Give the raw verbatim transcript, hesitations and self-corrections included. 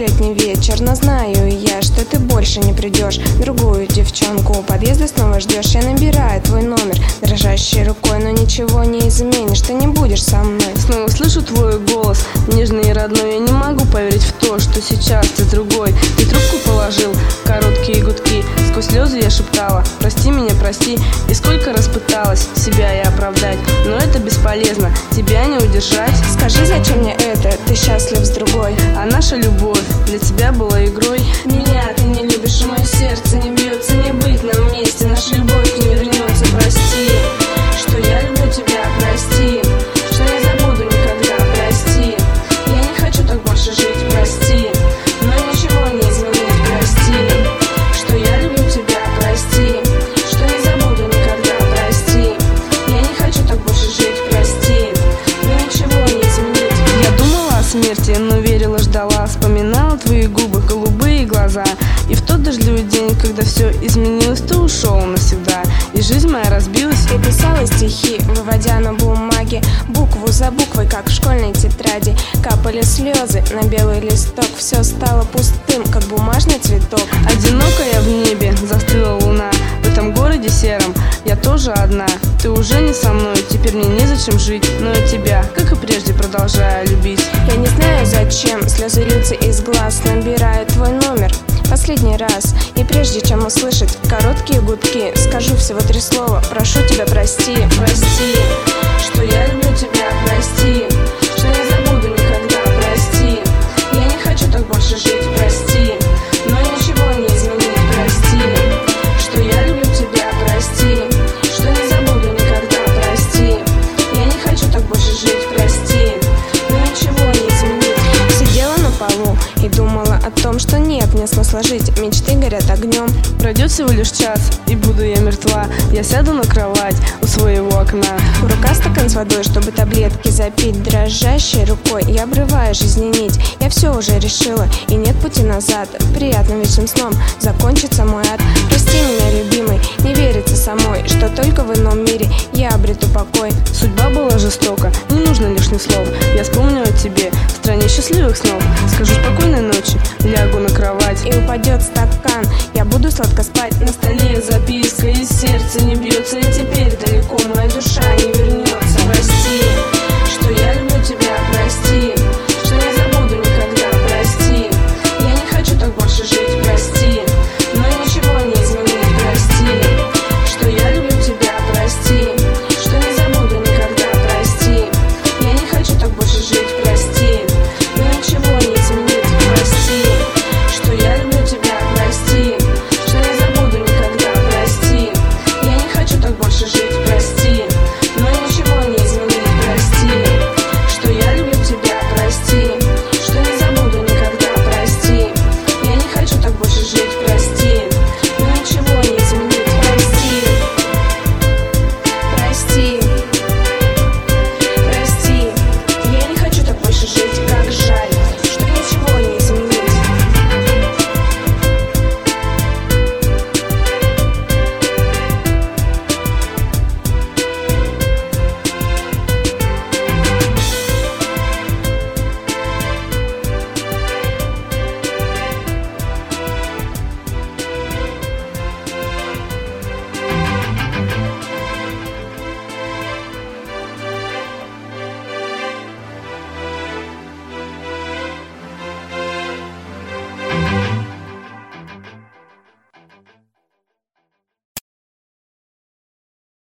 летний вечер, но знаю я, что ты больше не придешь. Другую девчонку у подъезда снова ждешь. Я набираю твой номер дрожащей рукой, но ничего не изменишь, ты не будешь со мной. Снова слышу твой голос, нежный и родной. Я не могу поверить в то, что сейчас ты другой. Ты трубку положил, короткие гудки. Сквозь слезы я шептала: прости меня, прости. И сколько раз пыталась себя я оправдать, но это бесполезно, тебя не удержать. Скажи, зачем мне это, ты счастлив с другой. А наша любовь для тебя была игрой. Меня ты не любишь, и мое сердце не бьется. Не быть нам вместе, наша любовь не вернется. Прости, что я люблю тебя, прости, что не забуду никогда, прости. Я не хочу так больше жить, прости, но ничего не изменить, прости. Что я люблю тебя, прости, что не забуду никогда, прости. Я не хочу так больше жить, прости, но ничего не изменить. Я думала о смерти, но верила, ждала, вспоминала твои губы, голубые глаза. И в тот дождливый день, когда все изменилось, ты ушел навсегда, и жизнь моя разбилась. Я писала стихи, выводя на бумаге букву за буквой, как в школьной тетради. Капали слезы на белый листок, все стало пустым, как бумажный цветок. Одинокая в небе застыла луна, в этом городе сером я тоже одна. Ты уже не со мной, теперь мне незачем жить, но я тебя, как и прежде, продолжаю любить. Я не знаю зачем, слезы льются из глаз, набираю твой номер последний раз. И прежде чем услышать короткие гудки, скажу всего три слова: прошу тебя, прости, прости, что я люблю тебя, прости, что не забуду никогда, прости. Я не хочу так больше жить, прости, но ничего не изменить, прости. Что я люблю тебя, прости, что не забуду никогда, прости. Я не хочу так больше жить, прости, но ничего не изменить. Сидела на полу и думала о том, что нет мне смысла жить, мечты горят огнем. Пройдет всего лишь час, и буду я мертва. Я сяду на кровать у своего окна. У рука стакан с водой, чтобы таблетки запить. Дрожащей рукой я обрываю жизненную нить. Я все уже решила, и нет пути назад. Приятным вечным сном закончится мой ад. Прости меня, любимый, не верится самой, что только в ином мире я обрету покой. Судьба была жестока, не нужно лишних слов. Я вспомню о тебе в стране счастливых снов. Скажу спокойной ночи, лягу на кровать, и упадет стакан